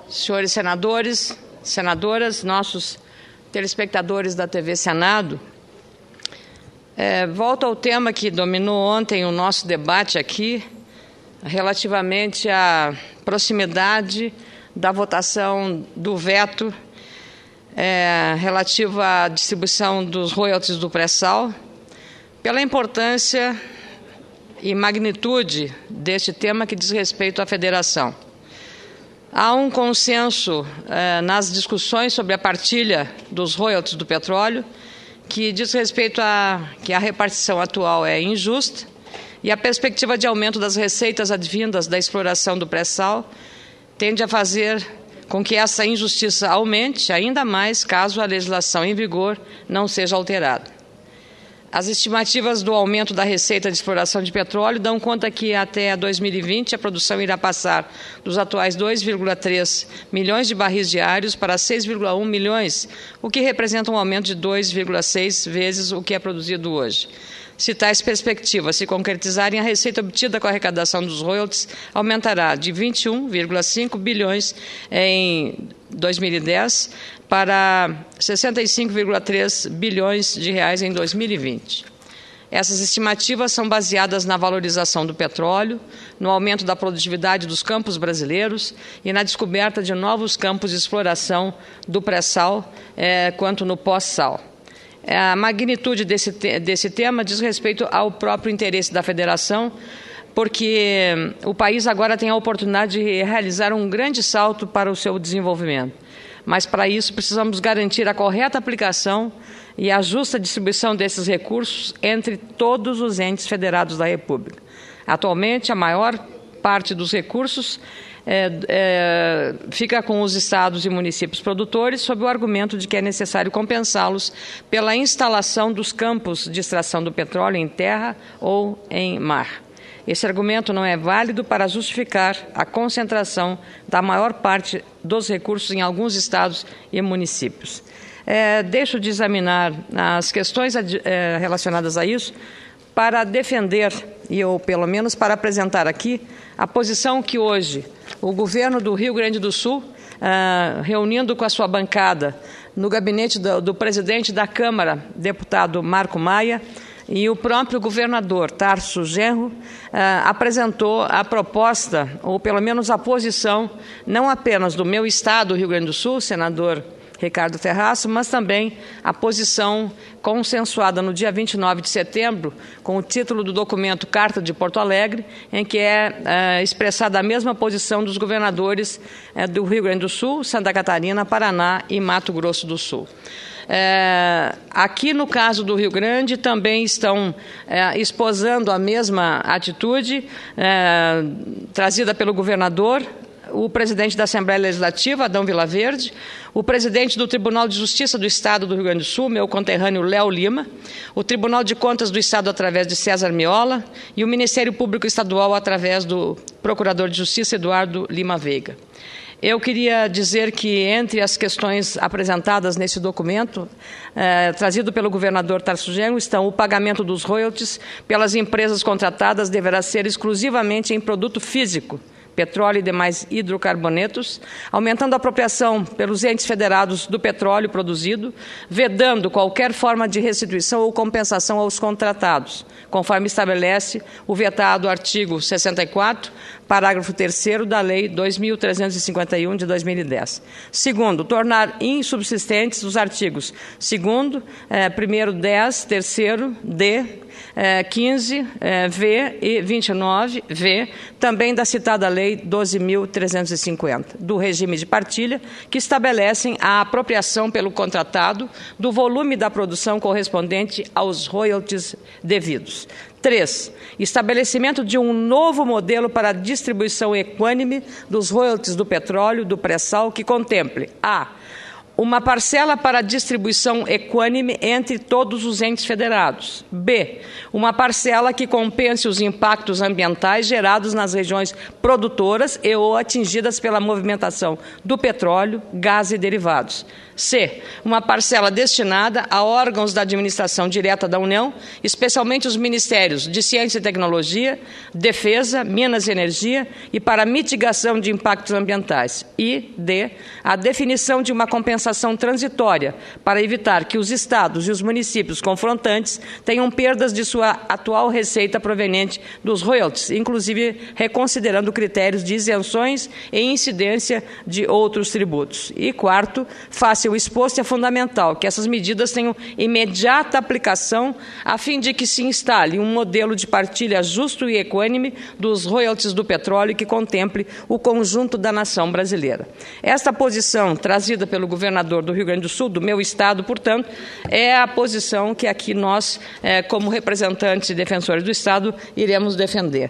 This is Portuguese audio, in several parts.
senhores senadores, senadoras, nossos telespectadores da TV Senado, volto ao tema que dominou ontem o nosso debate aqui, relativamente à proximidade da votação do veto relativo à distribuição dos royalties do pré-sal, pela importância e magnitude deste tema que diz respeito à federação. Há um consenso nas discussões sobre a partilha dos royalties do petróleo que diz respeito a que a repartição atual é injusta e a perspectiva de aumento das receitas advindas da exploração do pré-sal tende a fazer com que essa injustiça aumente ainda mais caso a legislação em vigor não seja alterada. As estimativas do aumento da receita de exploração de petróleo dão conta que até 2020 a produção irá passar dos atuais 2,3 milhões de barris diários para 6,1 milhões, o que representa um aumento de 2,6 vezes o que é produzido hoje. Se tais perspectivas se concretizarem, a receita obtida com a arrecadação dos royalties aumentará de 21,5 bilhões em 2010 para 65,3 bilhões de reais em 2020. Essas estimativas são baseadas na valorização do petróleo, no aumento da produtividade dos campos brasileiros e na descoberta de novos campos de exploração do pré-sal quanto no pós-sal. A magnitude desse tema diz respeito ao próprio interesse da federação, porque o país agora tem a oportunidade de realizar um grande salto para o seu desenvolvimento. Mas, para isso, precisamos garantir a correta aplicação e a justa distribuição desses recursos entre todos os entes federados da República. Atualmente, a maior parte dos recursos fica com os estados e municípios produtores, sob o argumento de que é necessário compensá-los pela instalação dos campos de extração do petróleo em terra ou em mar. Esse argumento não é válido para justificar a concentração da maior parte dos recursos em alguns estados e municípios. Deixo de examinar as questões relacionadas a isso para defender, ou pelo menos para apresentar aqui, a posição que hoje o governo do Rio Grande do Sul, reunindo com a sua bancada no gabinete do presidente da Câmara, deputado Marco Maia, e o próprio governador Tarso Genro apresentou a proposta, ou pelo menos a posição, não apenas do meu estado, Rio Grande do Sul, senador Ricardo Terraço, mas também a posição consensuada no dia 29 de setembro, com o título do documento Carta de Porto Alegre, em que é expressada a mesma posição dos governadores do Rio Grande do Sul, Santa Catarina, Paraná e Mato Grosso do Sul. Aqui no caso do Rio Grande também estão esposando a mesma atitude trazida pelo governador, o presidente da Assembleia Legislativa, Adão Vilaverde, o presidente do Tribunal de Justiça do Estado do Rio Grande do Sul, meu conterrâneo Léo Lima, o Tribunal de Contas do Estado através de César Miola e o Ministério Público Estadual através do Procurador de Justiça Eduardo Lima Veiga. Eu queria dizer que, entre as questões apresentadas nesse documento, trazido pelo governador Tarso Genro, estão o pagamento dos royalties pelas empresas contratadas deverá ser exclusivamente em produto físico, petróleo e demais hidrocarbonetos, aumentando a apropriação pelos entes federados do petróleo produzido, vedando qualquer forma de restituição ou compensação aos contratados, conforme estabelece o vetado artigo 64, parágrafo 3º da Lei 2.351 de 2010. Segundo, tornar insubsistentes os artigos 2º, 1º 10, 3º D, 15, V e 29, V, também da citada Lei 12.350, do regime de partilha, que estabelecem a apropriação pelo contratado do volume da produção correspondente aos royalties devidos. 3. Estabelecimento de um novo modelo para a distribuição equânime dos royalties do petróleo, do pré-sal, que contemple a uma parcela para distribuição equânime entre todos os entes federados. B, uma parcela que compense os impactos ambientais gerados nas regiões produtoras e ou atingidas pela movimentação do petróleo, gás e derivados. C, uma parcela destinada a órgãos da administração direta da União, especialmente os ministérios de Ciência e Tecnologia, Defesa, Minas e Energia e para mitigação de impactos ambientais. E D, a definição de uma compensação transitória para evitar que os estados e os municípios confrontantes tenham perdas de sua atual receita proveniente dos royalties, inclusive reconsiderando critérios de isenções e incidência de outros tributos. E quarto, face ao exposto, é fundamental que essas medidas tenham imediata aplicação a fim de que se instale um modelo de partilha justo e equânime dos royalties do petróleo que contemple o conjunto da nação brasileira. Esta posição, trazida pelo governador do Rio Grande do Sul, do meu estado, portanto, é a posição que aqui nós, como representantes e defensores do Estado, iremos defender.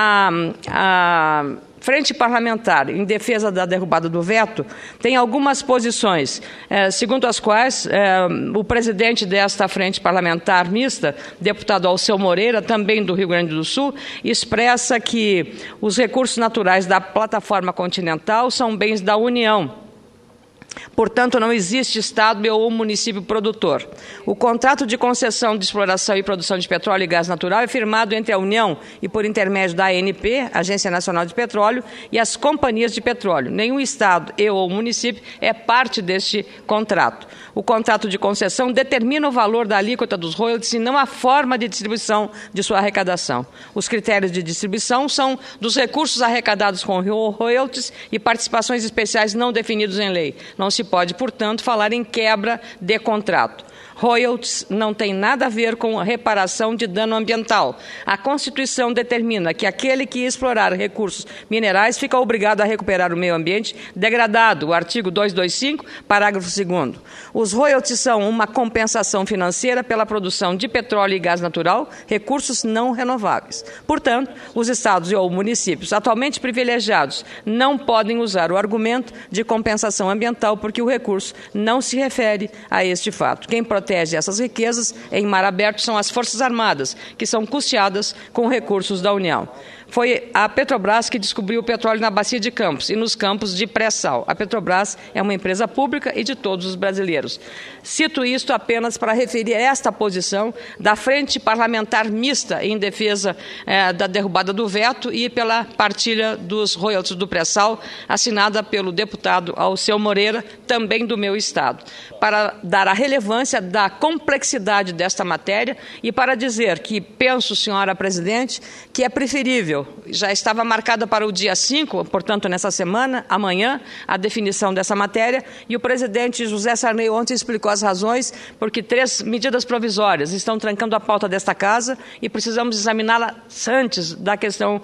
A Frente Parlamentar em defesa da derrubada do veto tem algumas posições, segundo as quais o presidente desta Frente Parlamentar mista, deputado Alceu Moreira, também do Rio Grande do Sul, expressa que os recursos naturais da plataforma continental são bens da União. Portanto, não existe Estado ou município produtor. O contrato de concessão de exploração e produção de petróleo e gás natural é firmado entre a União e por intermédio da ANP, Agência Nacional de Petróleo, e as companhias de petróleo. Nenhum Estado ou município é parte deste contrato. O contrato de concessão determina o valor da alíquota dos royalties e não a forma de distribuição de sua arrecadação. Os critérios de distribuição são dos recursos arrecadados com royalties e participações especiais não definidos em lei. Não se pode, portanto, falar em quebra de contrato. Royalties não tem nada a ver com reparação de dano ambiental. A Constituição determina que aquele que explorar recursos minerais fica obrigado a recuperar o meio ambiente degradado, o artigo 225, parágrafo 2º. Os royalties são uma compensação financeira pela produção de petróleo e gás natural, recursos não renováveis. Portanto, os estados ou municípios atualmente privilegiados não podem usar o argumento de compensação ambiental porque o recurso não se refere a este fato. Quem protege essas riquezas em mar aberto são as Forças Armadas, que são custeadas com recursos da União. Foi a Petrobras que descobriu o petróleo na Bacia de Campos e nos campos de pré-sal. A Petrobras é uma empresa pública e de todos os brasileiros. Cito isto apenas para referir esta posição da Frente Parlamentar Mista em defesa da derrubada do veto e pela partilha dos royalties do pré-sal, assinada pelo deputado Alceu Moreira, também do meu estado, para dar a relevância da complexidade desta matéria e para dizer que penso, senhora presidente, que é preferível, já estava marcada para o dia 5, portanto, nessa semana, amanhã, a definição dessa matéria, e o presidente José Sarney ontem explicou as razões, porque 3 medidas provisórias estão trancando a pauta desta casa e precisamos examiná-las antes da questão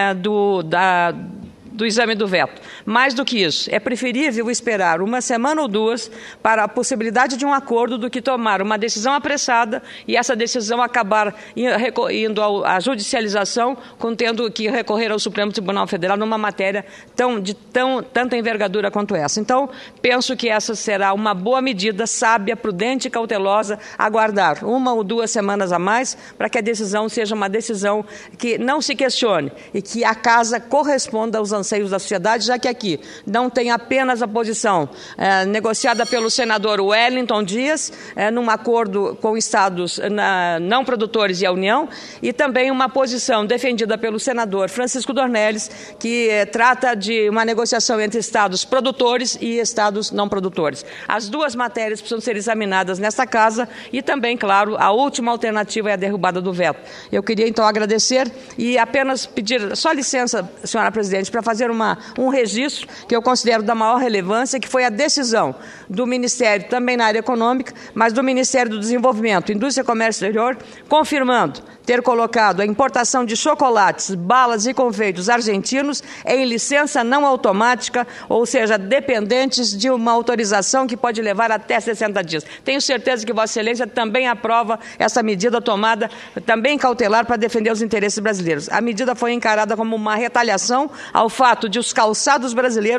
do exame do veto. Mais do que isso, é preferível esperar uma semana ou 2 para a possibilidade de um acordo do que tomar uma decisão apressada e essa decisão acabar indo à judicialização, tendo que recorrer ao Supremo Tribunal Federal numa matéria de tanta envergadura quanto essa. Então, penso que essa será uma boa medida, sábia, prudente e cautelosa, aguardar 1 ou 2 semanas a mais para que a decisão seja uma decisão que não se questione e que a casa corresponda aos anseios da sociedade, já que aqui não tem apenas a posição negociada pelo senador Wellington Dias, num acordo com estados não produtores e a União, e também uma posição defendida pelo senador Francisco Dornelles, que trata de uma negociação entre estados produtores e estados não produtores. As 2 matérias precisam ser examinadas nesta casa e também, claro, a última alternativa é a derrubada do veto. Eu queria, então, agradecer e apenas pedir só licença, senhora presidente, para fazer um registro que eu considero da maior relevância, que foi a decisão do Ministério, também na área econômica, mas do Ministério do Desenvolvimento, Indústria e Comércio Exterior, confirmando ter colocado a importação de chocolates, balas e confeitos argentinos em licença não automática, ou seja, dependentes de uma autorização que pode levar até 60 dias. Tenho certeza que Vossa Excelência também aprova essa medida tomada, também cautelar, para defender os interesses brasileiros. A medida foi encarada como uma retaliação ao fato de os calçados brasileiros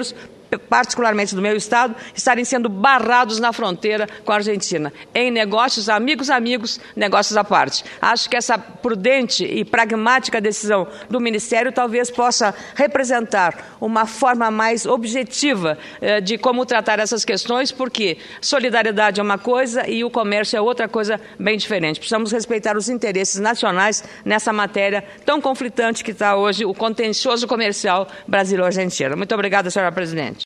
particularmente do meu estado, estarem sendo barrados na fronteira com a Argentina. Em negócios, amigos, negócios à parte. Acho que essa prudente e pragmática decisão do Ministério talvez possa representar uma forma mais objetiva de como tratar essas questões, porque solidariedade é uma coisa e o comércio é outra coisa bem diferente. Precisamos respeitar os interesses nacionais nessa matéria tão conflitante que está hoje o contencioso comercial Brasil-Argentina. Muito obrigada, senhora presidente.